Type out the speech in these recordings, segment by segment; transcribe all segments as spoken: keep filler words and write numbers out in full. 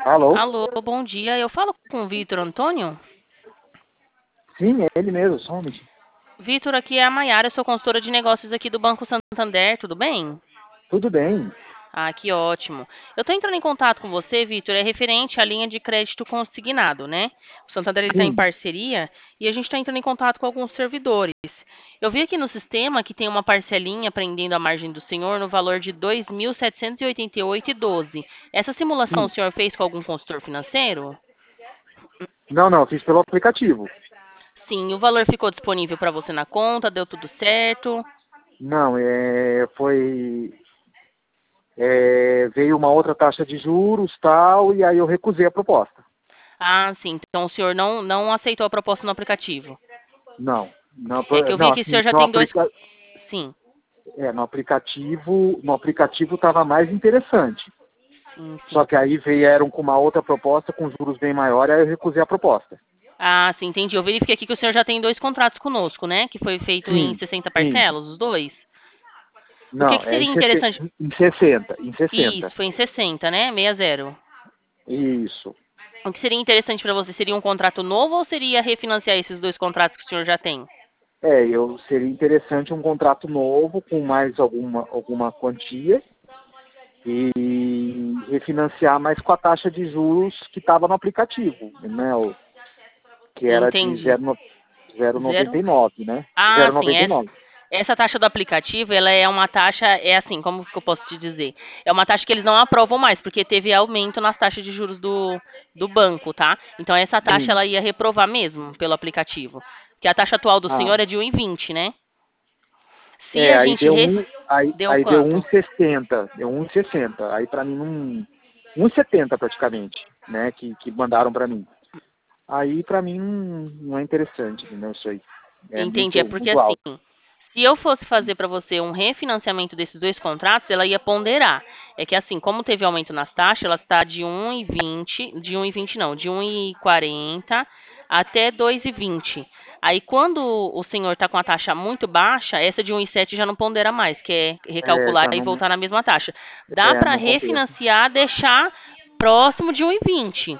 Alô? Alô, bom dia. Eu falo com o Vitor Antônio? Sim, é ele mesmo, só um minutinho. Vitor, aqui é a Maiara, eu sou consultora de negócios aqui do Banco Santander, tudo bem? Tudo bem? Ah, que ótimo. Eu estou entrando em contato com você, Vitor, é referente à linha de crédito consignado, né? O Santander está em Sim. parceria e a gente está entrando em contato com alguns servidores. Eu vi aqui no sistema que tem uma parcelinha prendendo a margem do senhor no valor de dois mil setecentos e oitenta e oito vírgula doze. Essa simulação o Sim. senhor fez com algum consultor financeiro? Não, não, fiz pelo aplicativo. Sim, o valor ficou disponível para você na conta, deu tudo certo? Não, é, foi. é, veio uma outra taxa de juros tal, e aí eu recusei a proposta. Ah, sim. Então o senhor não, não aceitou a proposta no aplicativo. Não. Não, É que eu vi não que o assim, senhor já no, tem dois. aplica, Sim, é, no aplicativo, no aplicativo estava mais interessante. sim, Só sim. que aí vieram com uma outra proposta com juros bem maiores, aí eu recusei a proposta. Ah, sim, entendi. Eu verifiquei aqui que o senhor já tem dois contratos conosco, né? Que foi feito em Sim, sessenta sim. parcelas, os dois. O que, Não, que é em, seria sete- interessante? em sessenta, em Isso, sessenta. foi em sessenta, né? sessenta. Isso. O que seria interessante para você? Seria um contrato novo ou seria refinanciar esses dois contratos que o senhor já tem? É, eu seria interessante um contrato novo com mais alguma, alguma quantia e refinanciar mais com a taxa de juros que estava no aplicativo, né? O, que era de Entendi. zero vírgula noventa Zero? e nove, né? Ah, sim. Essa, zero vírgula noventa e nove. essa taxa do aplicativo, ela é uma taxa, é assim, como que eu posso te dizer? É uma taxa que eles não aprovam mais, porque teve aumento nas taxas de juros do, do banco, tá? Então essa taxa Sim. ela ia reprovar mesmo pelo aplicativo. Que a taxa atual do Ah, senhor é de um e vinte, né? Se é, a aí gente deu ref... um, aí, deu aí deu um quanto? e sessenta, deu um e sessenta. Aí para mim não, um e setenta praticamente, né? Que, que mandaram para mim. Aí para mim não, não é interessante, entendeu? Isso aí é Entendi, é muito, porque muito assim, alto. se eu fosse fazer para você um refinanciamento desses dois contratos, ela ia ponderar. É que assim, como teve aumento nas taxas, ela está de um e vinte, de um e vinte não, de um e quarenta até dois e vinte. Aí quando o senhor está com a taxa muito baixa, essa de um e sete já não pondera mais, que é É, recalcular já e não, voltar na mesma taxa. Dá é, para não compensa. refinanciar, deixar próximo de um e vinte.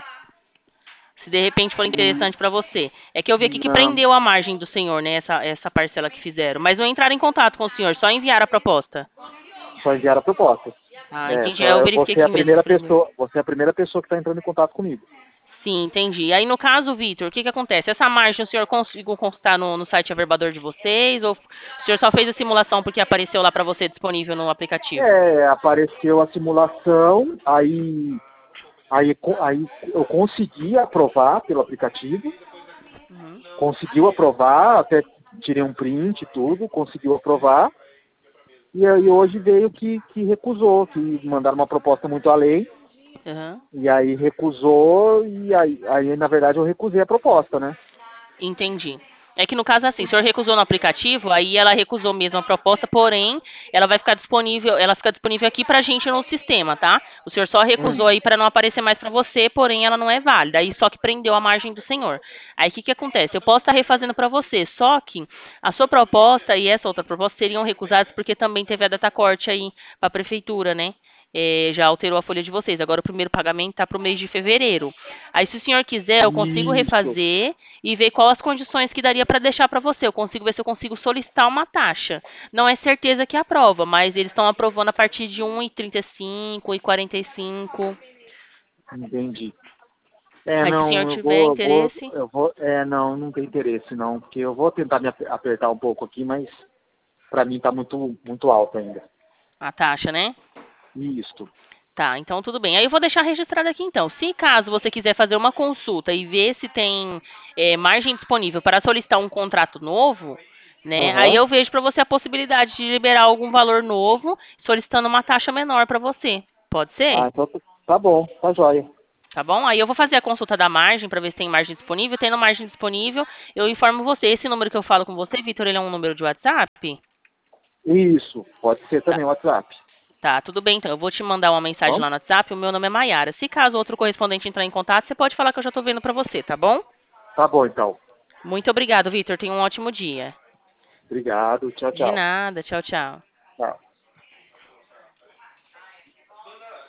Se de repente for Hum, interessante para você. É que eu vi aqui que Não, prendeu a margem do senhor, né? Essa, essa parcela que fizeram. Mas não entraram em contato com o senhor, só enviaram a proposta. só enviar a proposta. Ah, É, entendi. Aí eu só verifiquei você é a aqui mesmo que primeira prendeu. pessoa, você é a primeira pessoa que está entrando em contato comigo. Sim, entendi. Aí no caso, Vitor, o que, que acontece? Essa margem o senhor conseguiu consultar no, no site Averbador de vocês? Ou o senhor só fez a simulação porque apareceu lá para você disponível no aplicativo? É, apareceu a simulação, aí, aí, co- aí eu consegui aprovar pelo aplicativo, Uhum. conseguiu aprovar, até tirei um print e tudo, conseguiu aprovar, e aí hoje veio que, que recusou, que mandaram uma proposta muito além, Uhum. e aí recusou, e aí, aí na verdade eu recusei a proposta, né? Entendi. É que no caso assim, o senhor recusou no aplicativo, aí ela recusou mesmo a proposta, porém, ela vai ficar disponível, ela fica disponível aqui pra gente no sistema, tá? O senhor só recusou Hum, aí para não aparecer mais pra você, porém ela não é válida, aí só que prendeu a margem do senhor. Aí o que que acontece? Eu posso estar refazendo pra você, só que a sua proposta e essa outra proposta seriam recusadas porque também teve a data corte aí pra prefeitura, né? Eh, já alterou a folha de vocês. Agora o primeiro pagamento está para o mês de fevereiro. Aí, se o senhor quiser, eu consigo isso. refazer e ver quais as condições que daria para deixar para você. Eu consigo ver se eu consigo solicitar uma taxa. Não é certeza que aprova, mas eles estão aprovando a partir de um e trinta e cinco, um e quarenta e cinco. Entendi. É, Aí, se o senhor não, eu tiver vou, eu vou, interesse, eu vou, é, não, não tem interesse não, porque eu vou tentar me ap- apertar um pouco aqui, mas pra mim tá muito, muito alto ainda. a taxa, né? Isto. Tá, então tudo bem. Aí eu vou deixar registrado aqui então. Se caso você quiser fazer uma consulta e ver se tem eh, margem disponível para solicitar um contrato novo, né? Aí Aham. eu vejo para você a possibilidade de liberar algum valor novo, solicitando uma taxa menor para você. Pode ser? Ah, então tá tá bom, tá jóia. Tá bom? Aí eu vou fazer a consulta da margem para ver se tem margem disponível. Tendo margem disponível, eu informo você. Esse número que eu falo com você, Vitor, ele é um número de WhatsApp? Isso, pode ser Tá. também o WhatsApp. Tá, tudo bem então. Eu vou te mandar uma Tá mensagem bom? lá no WhatsApp. O meu nome é Maiara. Se caso outro correspondente entrar em contato, você pode falar que eu já estou vendo para você, tá bom? Tá bom então. Muito obrigado, Vitor. Tenha um ótimo dia. Obrigado, tchau, De tchau. nada. Tchau, tchau. Tchau.